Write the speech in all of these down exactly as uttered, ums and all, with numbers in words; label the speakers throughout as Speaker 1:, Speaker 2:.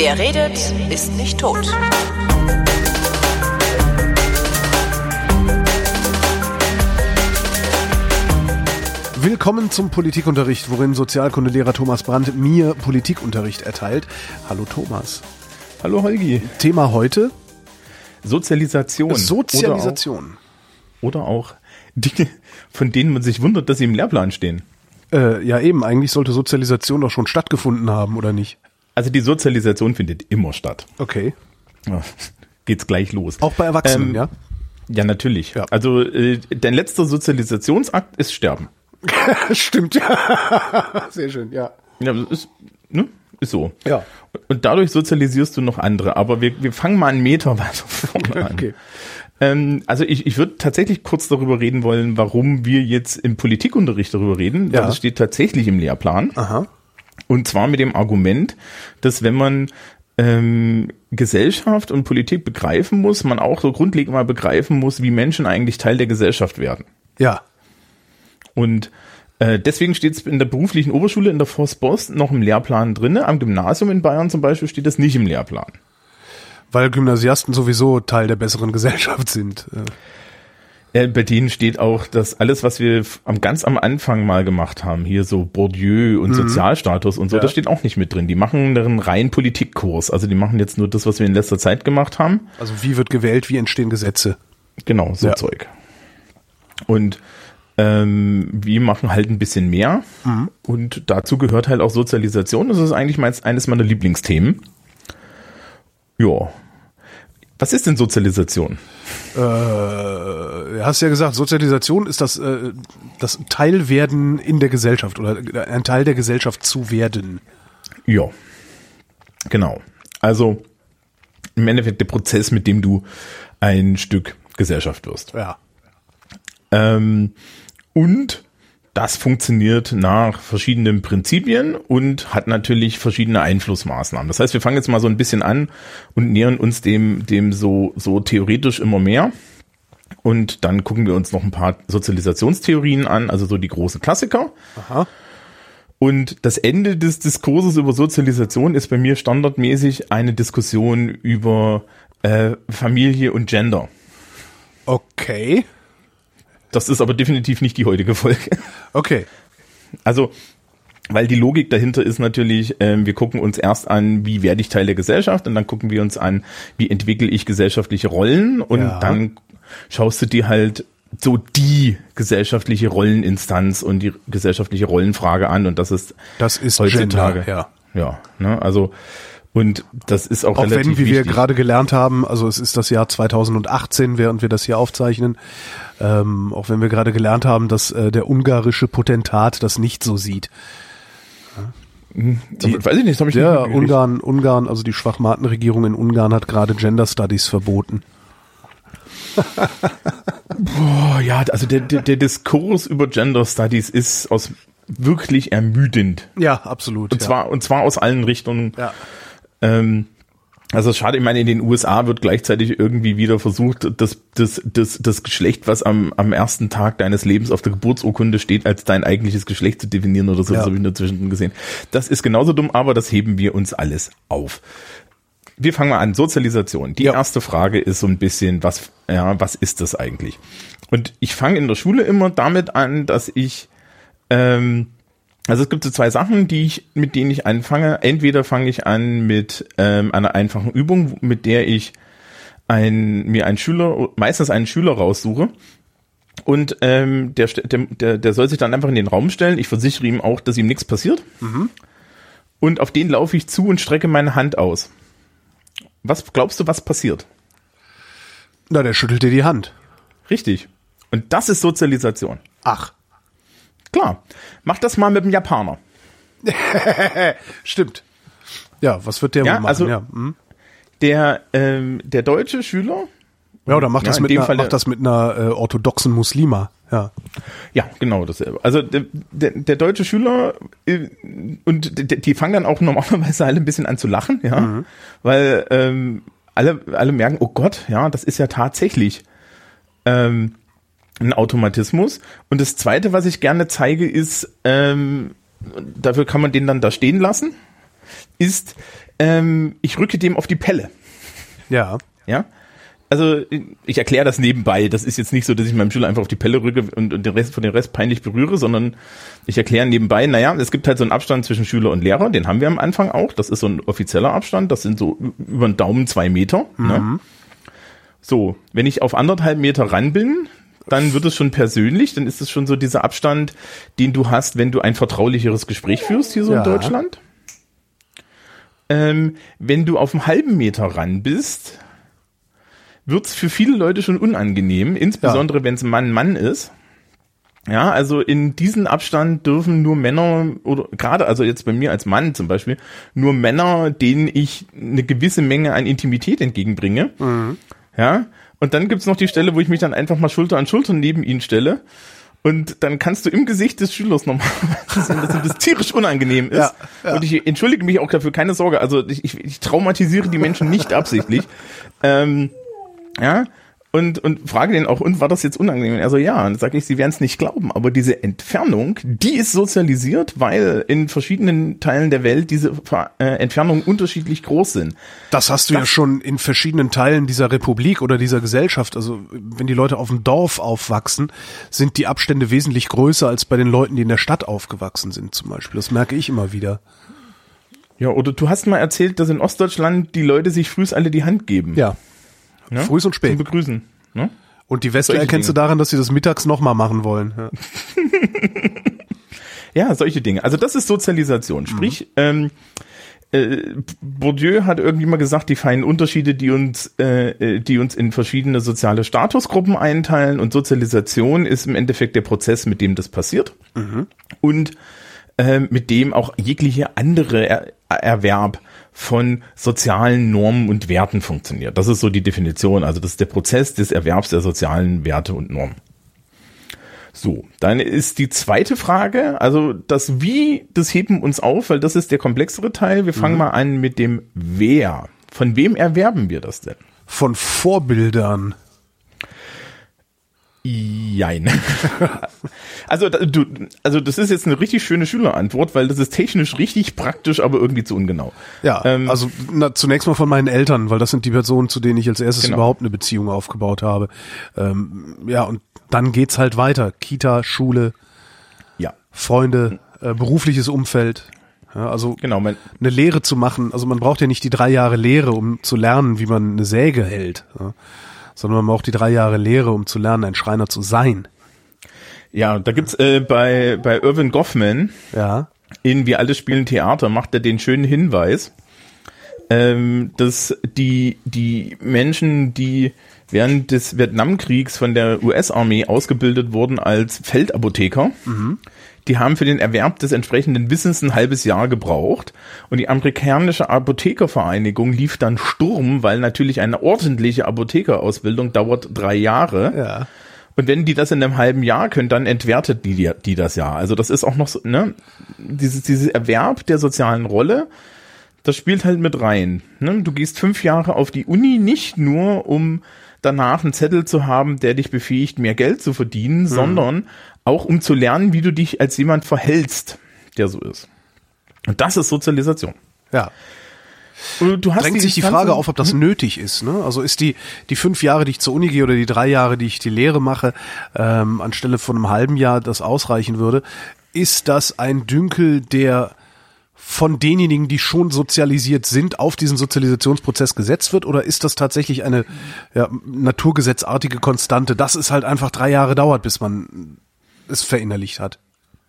Speaker 1: Wer redet, ist nicht tot.
Speaker 2: Willkommen zum Politikunterricht, worin Sozialkundelehrer Thomas Brandt mir Politikunterricht erteilt. Hallo Thomas.
Speaker 3: Hallo Holgi.
Speaker 2: Thema heute?
Speaker 3: Sozialisation.
Speaker 2: Sozialisation.
Speaker 3: Oder auch, oder auch Dinge, von denen man sich wundert, dass sie im Lehrplan stehen.
Speaker 2: Äh, ja eben, eigentlich sollte Sozialisation doch schon stattgefunden haben, oder nicht?
Speaker 3: Also die Sozialisation findet immer statt.
Speaker 2: Okay.
Speaker 3: Ja, geht's gleich los.
Speaker 2: Auch bei Erwachsenen, ähm, ja?
Speaker 3: Ja, natürlich.
Speaker 2: Ja.
Speaker 3: Also äh, dein letzter Sozialisationsakt ist Sterben.
Speaker 2: Stimmt, ja. Sehr schön, ja.
Speaker 3: Ja, ist, ne? Ist so.
Speaker 2: Ja.
Speaker 3: Und dadurch sozialisierst du noch andere. Aber wir, wir fangen mal einen Meter weiter vorne an.
Speaker 2: Okay.
Speaker 3: Ähm, also ich, ich würde tatsächlich kurz darüber reden wollen, warum wir jetzt im Politikunterricht darüber reden.
Speaker 2: Ja.
Speaker 3: Weil das steht tatsächlich im Lehrplan.
Speaker 2: Aha.
Speaker 3: Und zwar mit dem Argument, dass wenn man ähm, Gesellschaft und Politik begreifen muss, man auch so grundlegend mal begreifen muss, wie Menschen eigentlich Teil der Gesellschaft werden.
Speaker 2: Ja.
Speaker 3: Und äh, deswegen steht es in der beruflichen Oberschule in der Forstbost noch im Lehrplan drinne. Am Gymnasium in Bayern zum Beispiel steht das nicht im Lehrplan.
Speaker 2: Weil Gymnasiasten sowieso Teil der besseren Gesellschaft sind.
Speaker 3: Äh, bei denen steht auch, dass alles, was wir am, ganz am Anfang mal gemacht haben, hier so Bourdieu und mhm. Sozialstatus und so, ja. Das steht auch nicht mit drin. Die machen einen reinen Politikkurs. Also die machen jetzt nur das, was wir in letzter Zeit gemacht haben.
Speaker 2: Also wie wird gewählt, wie entstehen Gesetze?
Speaker 3: Genau, so
Speaker 2: ja.
Speaker 3: Zeug. Und ähm, wir machen halt ein bisschen mehr. Mhm. Und dazu gehört halt auch Sozialisation. Das ist eigentlich meins, eines meiner Lieblingsthemen. Ja. Was ist denn Sozialisation?
Speaker 2: Äh, hast ja gesagt, Sozialisation ist das, äh, das Teilwerden in der Gesellschaft oder ein Teil der Gesellschaft zu werden.
Speaker 3: Ja, genau. Also im Endeffekt der Prozess, mit dem du ein Stück Gesellschaft wirst.
Speaker 2: Ja.
Speaker 3: Ähm, und das funktioniert nach verschiedenen Prinzipien und hat natürlich verschiedene Einflussmaßnahmen. Das heißt, wir fangen jetzt mal so ein bisschen an und nähern uns dem, dem so, so theoretisch immer mehr. Und dann gucken wir uns noch ein paar Sozialisationstheorien an, also so die großen Klassiker.
Speaker 2: Aha.
Speaker 3: Und das Ende des Diskurses über Sozialisation ist bei mir standardmäßig eine Diskussion über äh, Familie und Gender.
Speaker 2: Okay.
Speaker 3: Das ist aber definitiv nicht die heutige Folge.
Speaker 2: Okay.
Speaker 3: Also, weil die Logik dahinter ist natürlich, ähm, wir gucken uns erst an, wie werde ich Teil der Gesellschaft und dann gucken wir uns an, wie entwickle ich gesellschaftliche Rollen und ja. Dann schaust du dir halt so die gesellschaftliche Rolleninstanz und die gesellschaftliche Rollenfrage an und das ist,
Speaker 2: das ist
Speaker 3: heutzutage.
Speaker 2: Gender, ja.
Speaker 3: Ja, ne, also und das ist auch, auch relativ
Speaker 2: wenn, wie
Speaker 3: wichtig.
Speaker 2: wir gerade gelernt haben, also es ist das Jahr zweitausendachtzehn, während wir das hier aufzeichnen, ähm, auch wenn wir gerade gelernt haben, dass äh, der ungarische Potentat das nicht so sieht.
Speaker 3: Die, das weiß ich nicht, das habe ich
Speaker 2: ja,
Speaker 3: nicht
Speaker 2: Ungarn, Ungarn, also die Schwachmatenregierung in Ungarn hat gerade Gender Studies verboten.
Speaker 3: Boah, ja, also der, der, der Diskurs über Gender Studies ist aus wirklich ermüdend.
Speaker 2: Ja, absolut.
Speaker 3: Und
Speaker 2: ja.
Speaker 3: zwar und zwar aus allen Richtungen.
Speaker 2: Ja.
Speaker 3: Ähm, also schade, ich meine, in den U S A wird gleichzeitig irgendwie wieder versucht, das, das, das, das Geschlecht, was am, am ersten Tag deines Lebens auf der Geburtsurkunde steht, als dein eigentliches Geschlecht zu definieren oder so.
Speaker 2: Ja.
Speaker 3: Das habe ich nur zwischendrin gesehen. Das ist genauso dumm, aber das heben wir uns alles auf. Wir fangen mal an. Sozialisation. Die ja. erste Frage ist so ein bisschen, was, ja, was ist das eigentlich? Und ich fange in der Schule immer damit an, dass ich, ähm, also es gibt so zwei Sachen, die ich, mit denen ich anfange. Entweder fange ich an mit ähm, einer einfachen Übung, mit der ich ein, mir einen Schüler, meistens einen Schüler raussuche. Und ähm, der, der, der soll sich dann einfach in den Raum stellen. Ich versichere ihm auch, dass ihm nichts passiert.
Speaker 2: Mhm.
Speaker 3: Und auf den laufe ich zu und strecke meine Hand aus. Was glaubst du, was passiert?
Speaker 2: Na, der schüttelt dir die Hand.
Speaker 3: Richtig. Und das ist Sozialisation.
Speaker 2: Ach.
Speaker 3: Klar. Mach das mal mit dem Japaner.
Speaker 2: Stimmt. Ja, was wird der
Speaker 3: ja,
Speaker 2: wohl machen?
Speaker 3: Also
Speaker 2: ja, hm.
Speaker 3: der, ähm, der deutsche Schüler.
Speaker 2: Ja, oder macht
Speaker 3: ja,
Speaker 2: das, mit einer, macht das mit einer äh, orthodoxen Muslima. Ja,
Speaker 3: ja, genau dasselbe. Also der, der, der deutsche Schüler äh, und die, die fangen dann auch normalerweise alle ein bisschen an zu lachen, ja, mhm. weil ähm, alle alle merken, oh Gott, ja, das ist ja tatsächlich ähm, ein Automatismus. Und das Zweite, was ich gerne zeige, ist, ähm, dafür kann man den dann da stehen lassen. ist, ähm, ich rücke dem auf die Pelle.
Speaker 2: Ja.
Speaker 3: Ja. Also ich erkläre das nebenbei. Das ist jetzt nicht so, dass ich meinem Schüler einfach auf die Pelle rücke und, und den Rest von den Rest peinlich berühre, sondern ich erkläre nebenbei, naja, es gibt halt so einen Abstand zwischen Schüler und Lehrer, den haben wir am Anfang auch. Das ist so ein offizieller Abstand, das sind so über den Daumen zwei Meter. Mhm. Ne? So, wenn ich auf anderthalb Meter ran bin, dann wird es schon persönlich, dann ist es schon so dieser Abstand, den du hast, wenn du ein vertraulicheres Gespräch führst hier so ja. in Deutschland. Ähm, wenn du auf einem halben Meter ran bist, wird's für viele Leute schon unangenehm, insbesondere ja. wenn es Mann-Mann ist. Ja, also in diesen Abstand dürfen nur Männer, oder gerade also jetzt bei mir als Mann zum Beispiel, nur Männer, denen ich eine gewisse Menge an Intimität entgegenbringe. Mhm. Ja, und dann gibt's noch die Stelle, wo ich mich dann einfach mal Schulter an Schulter neben ihn stelle. Und dann kannst du im Gesicht des Schülers normalerweise sehen, dass das tierisch unangenehm ist. Ja, ja. Und ich entschuldige mich auch dafür, keine Sorge. Also ich, ich, ich traumatisiere die Menschen nicht absichtlich. Ähm, Ja, und, und frage den auch, und war das jetzt unangenehm? Und er so, ja, und dann sage ich, sie werden es nicht glauben, aber diese Entfernung, die ist sozialisiert, weil in verschiedenen Teilen der Welt diese äh, Entfernungen unterschiedlich groß sind.
Speaker 2: Das hast du das, ja schon in verschiedenen Teilen dieser Republik oder dieser Gesellschaft. Also wenn die Leute auf dem Dorf aufwachsen, sind die Abstände wesentlich größer als bei den Leuten, die in der Stadt aufgewachsen sind zum Beispiel. Das merke ich immer wieder.
Speaker 3: Ja, oder du hast mal erzählt, dass in Ostdeutschland die Leute sich frühs alle die Hand geben.
Speaker 2: Ja.
Speaker 3: Ja?
Speaker 2: Früh und spät.
Speaker 3: Zum Begrüßen. Ne?
Speaker 2: Und die Westler erkennst du daran, dass sie das mittags nochmal machen wollen. Ja.
Speaker 3: Ja, solche Dinge. Also das ist Sozialisation. Sprich, mhm. ähm, äh, Bourdieu hat irgendwie mal gesagt, die feinen Unterschiede, die uns, äh, die uns in verschiedene soziale Statusgruppen einteilen, und Sozialisation ist im Endeffekt der Prozess, mit dem das passiert. Mhm. Und äh, mit dem auch jegliche andere er- Erwerb von sozialen Normen und Werten funktioniert. Das ist so die Definition. Also das ist der Prozess des Erwerbs der sozialen Werte und Normen. So, dann ist die zweite Frage, also das Wie, das heben uns auf, weil das ist der komplexere Teil. Wir fangen mhm. mal an mit dem Wer. Von wem erwerben wir das denn?
Speaker 2: Von Vorbildern.
Speaker 3: Jein. Also du, also das ist jetzt eine richtig schöne Schülerantwort, weil das ist technisch richtig praktisch, aber irgendwie zu ungenau.
Speaker 2: Ja, ähm, also na, zunächst mal von meinen Eltern, weil das sind die Personen, zu denen ich als erstes genau. überhaupt eine Beziehung aufgebaut habe. Ähm, ja, und dann geht's halt weiter. Kita, Schule,
Speaker 3: ja,
Speaker 2: Freunde, äh, berufliches Umfeld. Ja, also
Speaker 3: genau, mein,
Speaker 2: eine Lehre zu machen. Also man braucht ja nicht die drei Jahre Lehre, um zu lernen, wie man eine Säge hält. Ja. Sondern man braucht die drei Jahre Lehre, um zu lernen, ein Schreiner zu sein.
Speaker 3: Ja, da gibt's äh, bei bei Irving Goffman
Speaker 2: ja.
Speaker 3: in Wir alle spielen Theater, macht er den schönen Hinweis, ähm, dass die die Menschen, die während des Vietnamkriegs von der U S-Armee ausgebildet wurden als Feldapotheker, mhm. die haben für den Erwerb des entsprechenden Wissens ein halbes Jahr gebraucht. Und die amerikanische Apothekervereinigung lief dann Sturm, weil natürlich eine ordentliche Apothekerausbildung dauert drei Jahre.
Speaker 2: Ja.
Speaker 3: Und wenn die das in einem halben Jahr können, dann entwertet die, die das Jahr. Also das ist auch noch so, ne, dieses, dieses Erwerb der sozialen Rolle, das spielt halt mit rein. Ne? Du gehst fünf Jahre auf die Uni, nicht nur um danach einen Zettel zu haben, der dich befähigt, mehr Geld zu verdienen, mhm. sondern auch um zu lernen, wie du dich als jemand verhältst, der so ist. Und das ist Sozialisation.
Speaker 2: Ja.
Speaker 3: Und du hast
Speaker 2: Drängt
Speaker 3: die
Speaker 2: sich die Frage auf, ob das hm? nötig ist. Ne? Also ist die die fünf Jahre, die ich zur Uni gehe, oder die drei Jahre, die ich die Lehre mache, ähm, anstelle von einem halben Jahr, das ausreichen würde, ist das ein Dünkel, der von denjenigen, die schon sozialisiert sind, auf diesen Sozialisationsprozess gesetzt wird? Oder ist das tatsächlich eine ja, naturgesetzartige Konstante, dass es halt einfach drei Jahre dauert, bis man es verinnerlicht hat?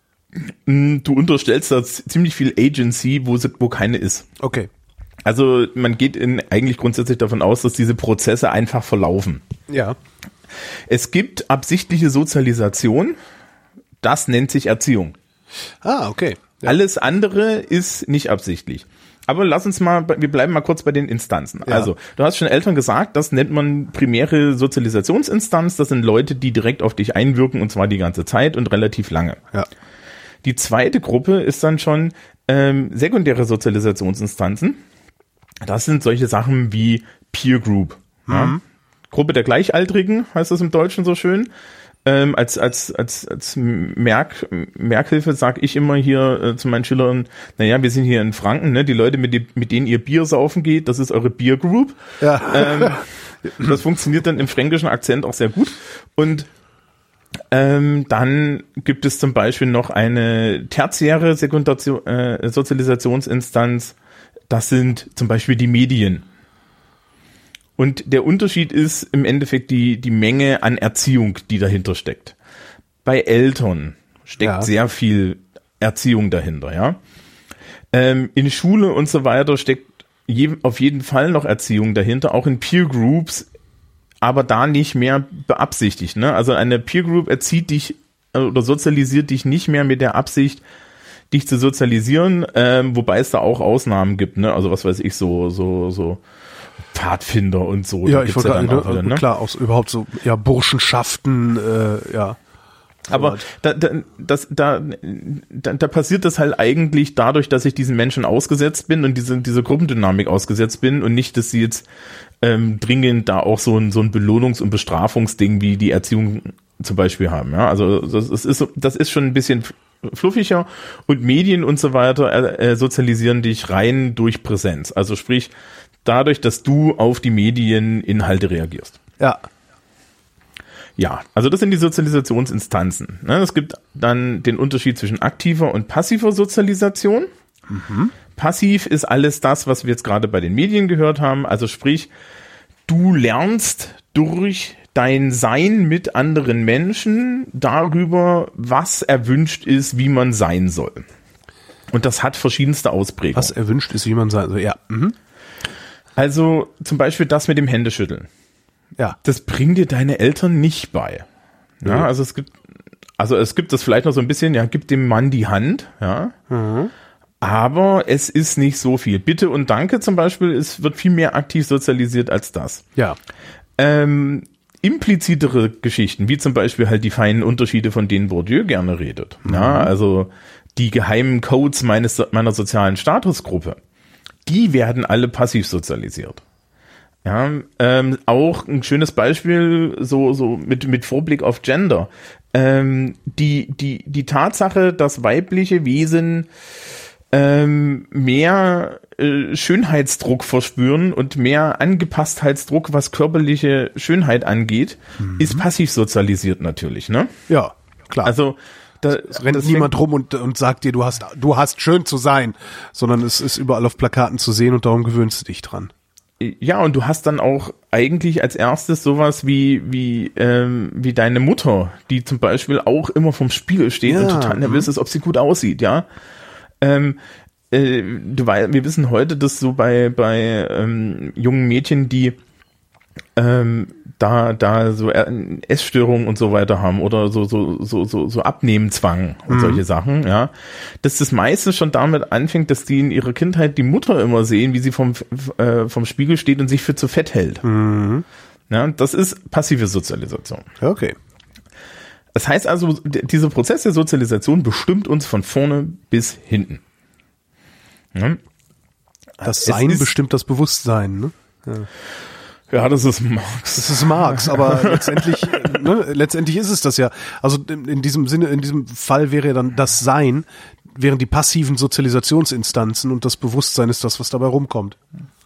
Speaker 3: Du unterstellst da ziemlich viel Agency, wo, sie, wo keine ist.
Speaker 2: Okay.
Speaker 3: Also man geht in, eigentlich grundsätzlich davon aus, dass diese Prozesse einfach verlaufen.
Speaker 2: Ja.
Speaker 3: Es gibt absichtliche Sozialisation, das nennt sich Erziehung.
Speaker 2: Ah, okay. Ja.
Speaker 3: Alles andere ist nicht absichtlich. Aber lass uns mal, wir bleiben mal kurz bei den Instanzen. Ja. Also, du hast schon Eltern gesagt, das nennt man primäre Sozialisationsinstanz. Das sind Leute, die direkt auf dich einwirken, und zwar die ganze Zeit und relativ lange.
Speaker 2: Ja.
Speaker 3: Die zweite Gruppe ist dann schon ähm, sekundäre Sozialisationsinstanzen. Das sind solche Sachen wie Peer Group. Mhm. Ja? Gruppe der Gleichaltrigen, heißt das im Deutschen so schön. ähm, als als als als Merk, Merkhilfe sage ich immer hier äh, zu meinen Schülern, naja, wir sind hier in Franken, ne? Die Leute, mit, die, mit denen ihr Bier saufen geht, das ist eure Beer Group. Ja. Ähm, das funktioniert dann im fränkischen Akzent auch sehr gut. Und ähm, dann gibt es zum Beispiel noch eine tertiäre Sekundation, äh, Sozialisationsinstanz. Das sind zum Beispiel die Medien. Und der Unterschied ist im Endeffekt die, die Menge an Erziehung, die dahinter steckt. Bei Eltern steckt ja. sehr viel Erziehung dahinter, ja. Ähm, in Schule und so weiter steckt je, auf jeden Fall noch Erziehung dahinter, auch in Peer Groups, aber da nicht mehr beabsichtigt, ne? Also eine Peer Group erzieht dich oder sozialisiert dich nicht mehr mit der Absicht, dich zu sozialisieren, ähm, wobei es da auch Ausnahmen gibt, ne? Also was weiß ich, so, so, so Pfadfinder und so.
Speaker 2: Ja, ich wollte ja gerade, ne, ne? Klar, aus überhaupt so, ja, Burschenschaften, äh, ja. So
Speaker 3: aber
Speaker 2: halt.
Speaker 3: da, da, das, da, da, da passiert das halt eigentlich dadurch, dass ich diesen Menschen ausgesetzt bin und diese, diese Gruppendynamik ausgesetzt bin und nicht, dass sie jetzt ähm, dringend da auch so ein, so ein Belohnungs- und Bestrafungsding wie die Erziehung zum Beispiel haben. Ja, also das, das ist, das ist schon ein bisschen fluffiger und Medien und so weiter äh, sozialisieren dich rein durch Präsenz. Also sprich, dadurch, dass du auf die Medieninhalte reagierst.
Speaker 2: Ja.
Speaker 3: Ja, also das sind die Sozialisationsinstanzen. Es gibt dann den Unterschied zwischen aktiver und passiver Sozialisation. Mhm. Passiv ist alles das, was wir jetzt gerade bei den Medien gehört haben. Also sprich, du lernst durch dein Sein mit anderen Menschen darüber, was erwünscht ist, wie man sein soll. Und das hat verschiedenste Ausprägungen.
Speaker 2: Was erwünscht ist, wie man sein soll, ja. Mhm.
Speaker 3: Also zum Beispiel das mit dem Händeschütteln.
Speaker 2: Ja.
Speaker 3: Das bringen dir deine Eltern nicht bei. Ja, mhm. also es gibt, also es gibt das vielleicht noch so ein bisschen, ja, gib dem Mann die Hand, ja. Mhm. Aber es ist nicht so viel. Bitte und Danke zum Beispiel, es wird viel mehr aktiv sozialisiert als das.
Speaker 2: Ja.
Speaker 3: Ähm, implizitere Geschichten, wie zum Beispiel halt die feinen Unterschiede, von denen Bourdieu gerne redet. Mhm. Ja, also die geheimen Codes meines, meiner sozialen Statusgruppe, die werden alle passiv sozialisiert. Ja, ähm, auch ein schönes Beispiel, so, so mit, mit Vorblick auf Gender. Ähm, die, die, die Tatsache, dass weibliche Wesen ähm, mehr äh, Schönheitsdruck verspüren und mehr Angepasstheitsdruck, was körperliche Schönheit angeht, mhm. ist passiv sozialisiert natürlich, ne?
Speaker 2: Ja, klar.
Speaker 3: Also, da
Speaker 2: es rennt niemand rum und, und sagt dir, du hast, du hast schön zu sein, sondern es ist überall auf Plakaten zu sehen und darum gewöhnst du dich dran.
Speaker 3: Ja, und du hast dann auch eigentlich als erstes sowas wie wie ähm, wie deine Mutter, die zum Beispiel auch immer vom Spiegel steht ja, und total nervös ist, ob sie gut aussieht, ja. Ähm, äh, du weißt, wir wissen heute, dass so bei bei ähm, jungen Mädchen, die ähm, da da so Essstörungen und so weiter haben oder so so so so so Abnehmenzwang und mhm. solche Sachen, ja, dass das meistens schon damit anfängt, dass die in ihrer Kindheit die Mutter immer sehen, wie sie vom äh, vom Spiegel steht und sich für zu fett hält. Mhm. Ja, das ist passive Sozialisation.
Speaker 2: Okay.
Speaker 3: Das heißt also, d- dieser Prozess der Sozialisation bestimmt uns von vorne bis hinten. Ja.
Speaker 2: Das Sein ist, bestimmt das Bewusstsein, ne? Ja.
Speaker 3: Ja, das ist Marx.
Speaker 2: Das ist Marx, aber letztendlich, ne, letztendlich ist es das ja. Also in, in diesem Sinne, in diesem Fall wäre ja dann das Sein, wären die passiven Sozialisationsinstanzen und das Bewusstsein ist das, was dabei rumkommt.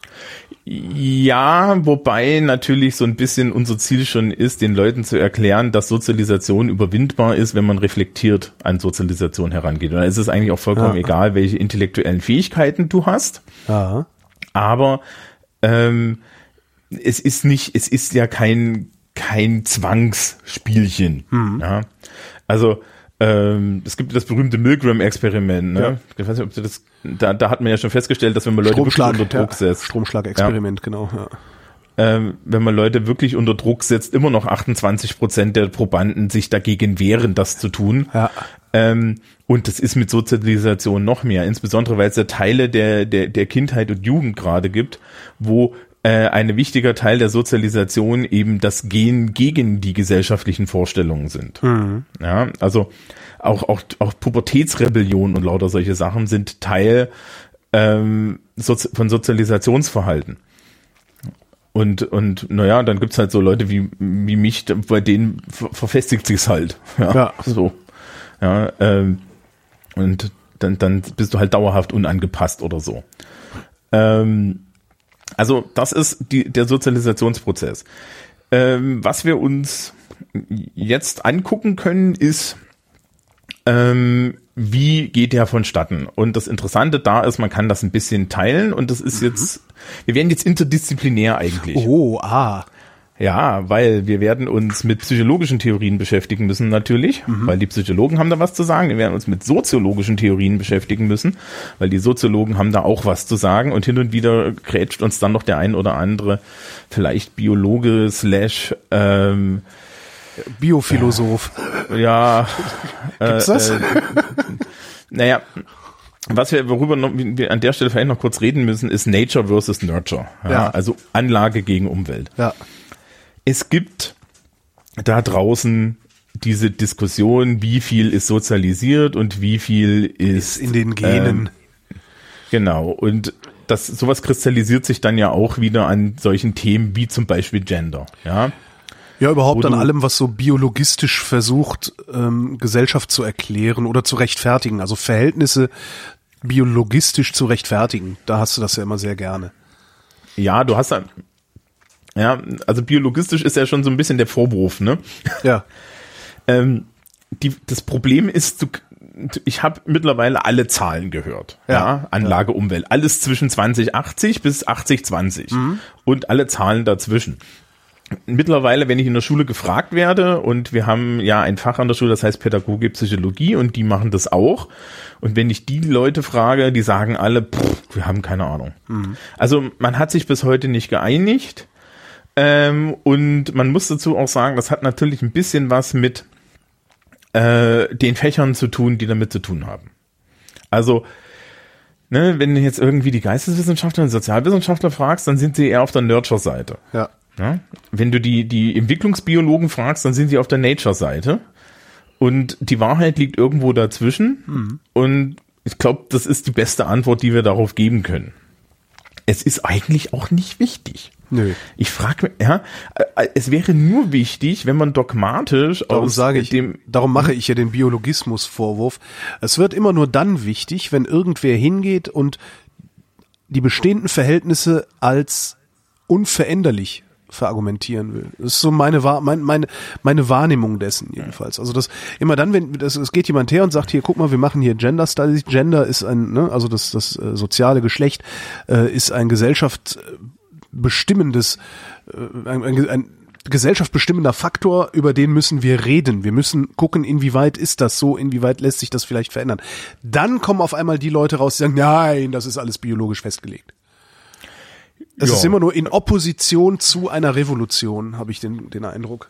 Speaker 3: Ja, wobei natürlich so ein bisschen unser Ziel schon ist, den Leuten zu erklären, dass Sozialisation überwindbar ist, wenn man reflektiert an Sozialisation herangeht. Und da ist es eigentlich auch vollkommen ja. egal, welche intellektuellen Fähigkeiten du hast. Ja. Aber ähm, es ist nicht, es ist ja kein kein Zwangsspielchen. Mhm. Ja. Also ähm, es gibt das berühmte Milgram-Experiment. Ne? Ja. Ich weiß nicht, ob du das, da, da hat man ja schon festgestellt, dass wenn man Leute wirklich unter Druck ja. setzt.
Speaker 2: Stromschlag-Experiment, ja. genau. Ja.
Speaker 3: Ähm, wenn man Leute wirklich unter Druck setzt, immer noch achtundzwanzig Prozent der Probanden sich dagegen wehren, das zu tun. Ja. Ähm, und das ist mit Sozialisation noch mehr, insbesondere weil es ja Teile der, der, der Kindheit und Jugend gerade gibt, wo äh, ein wichtiger Teil der Sozialisation eben das Gehen gegen die gesellschaftlichen Vorstellungen sind. Mhm. Ja, also auch, auch, auch Pubertätsrebellion und lauter solche Sachen sind Teil ähm, Sozi- von Sozialisationsverhalten. Und, und, naja, dann gibt's halt so Leute wie, wie mich, bei denen verfestigt sich's halt. Ja, ja. So. Ja, ähm, und dann, dann bist du halt dauerhaft unangepasst oder so. Ähm, also, das ist die, der Sozialisationsprozess. Ähm, was wir uns jetzt angucken können, ist, ähm, wie geht der vonstatten? Und das Interessante da ist, man kann das ein bisschen teilen und das ist mhm. jetzt, wir werden jetzt interdisziplinär eigentlich.
Speaker 2: Oh, ah.
Speaker 3: Ja, weil wir werden uns mit psychologischen Theorien beschäftigen müssen natürlich, mhm. weil die Psychologen haben da was zu sagen. Wir werden uns mit soziologischen Theorien beschäftigen müssen, weil die Soziologen haben da auch was zu sagen und hin und wieder grätscht uns dann noch der ein oder andere vielleicht Biologe slash ähm,
Speaker 2: Biophilosoph.
Speaker 3: Äh, ja.
Speaker 2: Gibt's das?
Speaker 3: Äh, äh, naja, was wir, worüber noch, wir an der Stelle vielleicht noch kurz reden müssen, ist Nature versus Nurture. Ja, ja. Also Anlage gegen Umwelt.
Speaker 2: Ja.
Speaker 3: Es gibt da draußen diese Diskussion, wie viel ist sozialisiert und wie viel ist,
Speaker 2: ist in den Genen.
Speaker 3: Ähm, genau. Und das, sowas kristallisiert sich dann ja auch wieder an solchen Themen wie zum Beispiel Gender. Ja.
Speaker 2: Ja, überhaupt an allem, was so biologistisch versucht, ähm, Gesellschaft zu erklären oder zu rechtfertigen. Also Verhältnisse biologistisch zu rechtfertigen. Da hast du das ja immer sehr gerne.
Speaker 3: Ja, du hast ja, ja, also biologistisch ist ja schon so ein bisschen der Vorwurf, ne?
Speaker 2: Ja.
Speaker 3: ähm, die, das Problem ist, du, ich habe mittlerweile alle Zahlen gehört. Ja. ja Anlage, ja. Umwelt. Alles zwischen zwanzig achtzig bis achtzig zwanzig. Mhm. Und alle Zahlen dazwischen. Mittlerweile, wenn ich in der Schule gefragt werde, und wir haben ja ein Fach an der Schule, das heißt Pädagogik, Psychologie, und die machen das auch. Und wenn ich die Leute frage, die sagen alle, pff, wir haben keine Ahnung. Mhm. Also man hat sich bis heute nicht geeinigt. Ähm, und man muss dazu auch sagen, das hat natürlich ein bisschen was mit äh, den Fächern zu tun, die damit zu tun haben. Also ne, wenn du jetzt irgendwie die Geisteswissenschaftler und Sozialwissenschaftler fragst, dann sind sie eher auf der Nurture-Seite.
Speaker 2: Ja.
Speaker 3: Ja, wenn du die, die Entwicklungsbiologen fragst, dann sind sie auf der Nature-Seite. Und die Wahrheit liegt irgendwo dazwischen. Mhm. Und ich glaube, das ist die beste Antwort, die wir darauf geben können. Es ist eigentlich auch nicht wichtig.
Speaker 2: Nö.
Speaker 3: Ich frage mich, ja, es wäre nur wichtig, wenn man dogmatisch
Speaker 2: darum
Speaker 3: aus
Speaker 2: sage ich,
Speaker 3: dem,
Speaker 2: darum mache ich ja den Biologismus-Vorwurf. Es wird immer nur dann wichtig, wenn irgendwer hingeht und die bestehenden Verhältnisse als unveränderlich verargumentieren will. Das ist so meine, meine, meine, meine Wahrnehmung dessen jedenfalls. Also das immer dann, wenn das, es geht jemand her und sagt, hier, guck mal, wir machen hier Gender Studies. Gender ist ein, ne, also das, das äh, soziale Geschlecht äh, ist ein gesellschaftsbestimmendes, äh, ein, ein, ein gesellschaftsbestimmender Faktor, über den müssen wir reden. Wir müssen gucken, inwieweit ist das so, inwieweit lässt sich das vielleicht verändern. Dann kommen auf einmal die Leute raus, die sagen, nein, das ist alles biologisch festgelegt. Es ja. ist immer nur in Opposition zu einer Revolution, habe ich den, den Eindruck.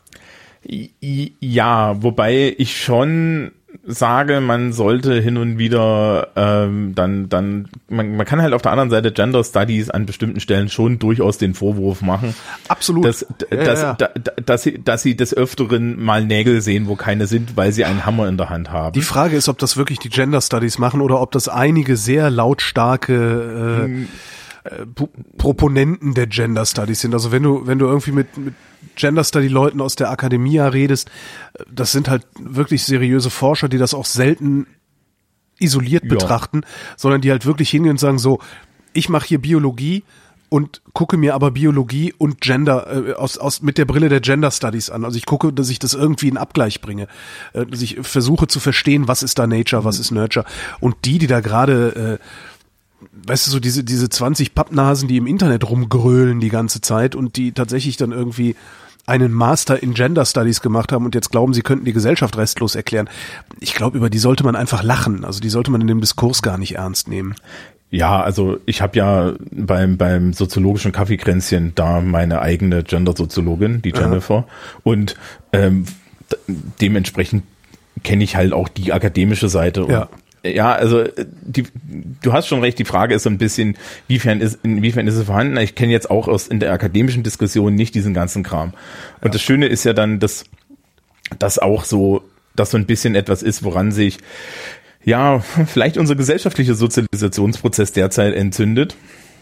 Speaker 3: Ja, wobei ich schon sage, man sollte hin und wieder ähm, dann, dann man, man kann halt auf der anderen Seite Gender Studies an bestimmten Stellen schon durchaus den Vorwurf machen.
Speaker 2: Absolut.
Speaker 3: Dass,
Speaker 2: ja,
Speaker 3: dass,
Speaker 2: ja.
Speaker 3: Da, dass, sie, dass sie des Öfteren mal Nägel sehen, wo keine sind, weil sie einen Hammer in der Hand haben.
Speaker 2: Die Frage ist, ob das wirklich die Gender Studies machen oder ob das einige sehr lautstarke äh, hm. Proponenten der Gender Studies sind. Also wenn du, wenn du irgendwie mit, mit Gender Study Leuten aus der Akademie redest, das sind halt wirklich seriöse Forscher, die das auch selten isoliert ja. betrachten, sondern die halt wirklich hingehen und sagen so, ich mache hier Biologie und gucke mir aber Biologie und Gender äh, aus, aus mit der Brille der Gender Studies an. Also ich gucke, dass ich das irgendwie in Abgleich bringe. Äh, dass ich versuche zu verstehen, was ist da Nature, was ist Nurture. Und die, die da gerade äh, weißt du, so diese, diese zwanzig Pappnasen, die im Internet rumgrölen die ganze Zeit und die tatsächlich dann irgendwie einen Master in Gender Studies gemacht haben und jetzt glauben, sie könnten die Gesellschaft restlos erklären. Ich glaube, über die sollte man einfach lachen. Also die sollte man in dem Diskurs gar nicht ernst nehmen.
Speaker 3: Ja, also ich habe ja beim beim soziologischen Kaffeekränzchen da meine eigene Gender-Soziologin, die Jennifer. Aha. Und ähm, d- dementsprechend kenne ich halt auch die akademische Seite.
Speaker 2: Ja.
Speaker 3: Ja, also die, du hast schon recht, die Frage ist so ein bisschen, inwiefern ist, inwiefern ist es vorhanden? Ich kenne jetzt auch aus in der akademischen Diskussion nicht diesen ganzen Kram. Und ja. das Schöne ist ja dann, dass das auch so, dass so ein bisschen etwas ist, woran sich ja vielleicht unser gesellschaftlicher Sozialisationsprozess derzeit entzündet.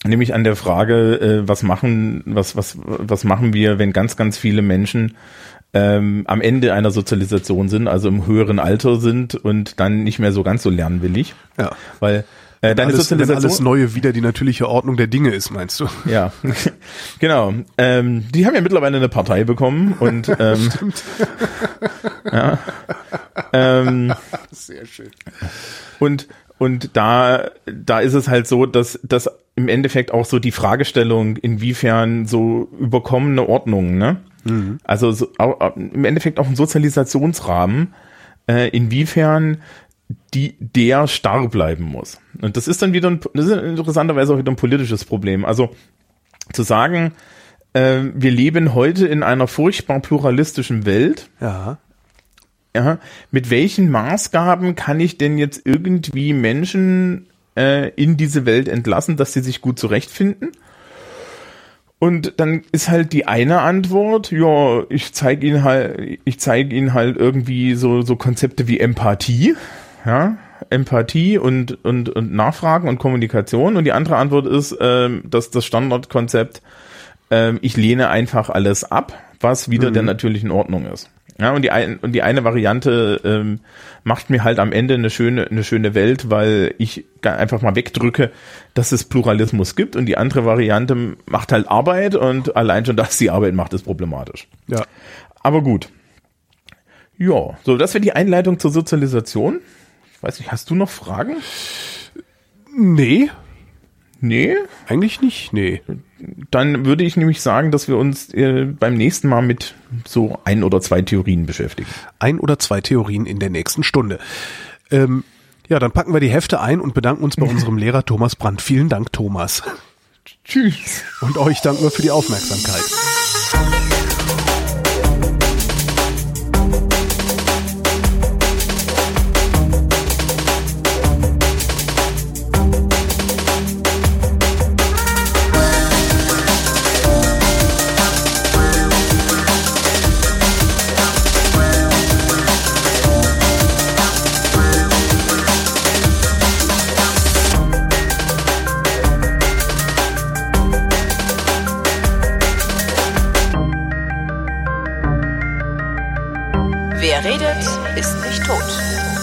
Speaker 3: nämlich an der Frage, äh, was machen, was, was, was machen wir, wenn ganz, ganz viele Menschen ähm, am Ende einer Sozialisation sind, also im höheren Alter sind und dann nicht mehr so ganz so lernwillig.
Speaker 2: Ja.
Speaker 3: Weil äh, deine
Speaker 2: alles,
Speaker 3: Sozialisation,
Speaker 2: wenn alles Neue wieder die natürliche Ordnung der Dinge ist, meinst du?
Speaker 3: Ja, genau. Ähm, die haben ja mittlerweile eine Partei bekommen und ähm,
Speaker 2: Stimmt.
Speaker 3: ja, ähm,
Speaker 2: Sehr schön.
Speaker 3: Und und da da ist es halt so, dass dass im Endeffekt auch so die Fragestellung, inwiefern so überkommene Ordnungen, ne? Mhm. Also so, auch, im Endeffekt auch ein Sozialisationsrahmen, äh, inwiefern die der starr bleiben muss. Und das ist dann wieder ein, das ist interessanterweise auch wieder ein politisches Problem. Also zu sagen, äh, wir leben heute in einer furchtbar pluralistischen Welt.
Speaker 2: Ja.
Speaker 3: Ja, mit welchen Maßgaben kann ich denn jetzt irgendwie Menschen äh, in diese Welt entlassen, dass sie sich gut zurechtfinden? Und dann ist halt die eine Antwort, ja, ich zeige ihnen halt, ich zeige ihnen halt irgendwie so so Konzepte wie Empathie, ja, Empathie und und und Nachfragen und Kommunikation. Und die andere Antwort ist, ähm, dass das Standardkonzept, ähm, ich lehne einfach alles ab, was wieder mhm. der natürlichen Ordnung ist. Ja, und die ein, und die eine Variante ähm, macht mir halt am Ende eine schöne eine schöne Welt, weil ich einfach mal wegdrücke, dass es Pluralismus gibt, und die andere Variante macht halt Arbeit, und allein schon, dass die Arbeit macht, ist problematisch.
Speaker 2: Ja.
Speaker 3: Aber gut. Ja, so, das wäre die Einleitung zur Sozialisation. Ich weiß nicht, hast du noch Fragen?
Speaker 2: Nee.
Speaker 3: Nee?
Speaker 2: Eigentlich nicht, nee.
Speaker 3: Dann würde ich nämlich sagen, dass wir uns äh, beim nächsten Mal mit so ein oder zwei Theorien beschäftigen.
Speaker 2: Ein oder zwei Theorien in der nächsten Stunde. Ähm, ja, dann packen wir die Hefte ein und bedanken uns bei unserem Lehrer Thomas Brandt. Vielen Dank, Thomas.
Speaker 3: Tschüss.
Speaker 2: Und euch danken wir für die Aufmerksamkeit.
Speaker 1: Wer redet, ist nicht tot.